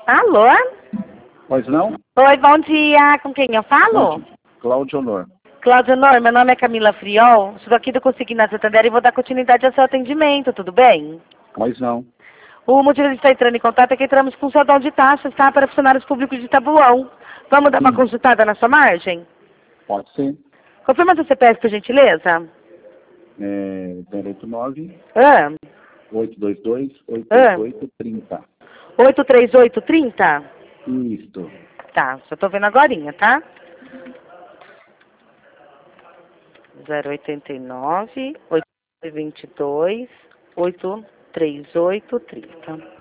Alô? Pois não? Oi, bom dia. Com quem eu falo? Cláudio Honor. Cláudio Honor, meu nome é Camila Friol. Estou aqui do Consignado Santander e vou dar continuidade ao seu atendimento, tudo bem? Pois não. O motivo de estar entrando em contato é que entramos com saldão de taxas, tá? Para funcionários públicos de Tabuão. Vamos dar uma Sim. consultada na sua margem? Pode ser. Confirma seu CPF, por gentileza. 089 Ah, 822 88830. 83830? Isto. Tá, só tô vendo agorinha, tá? 089 822 83830.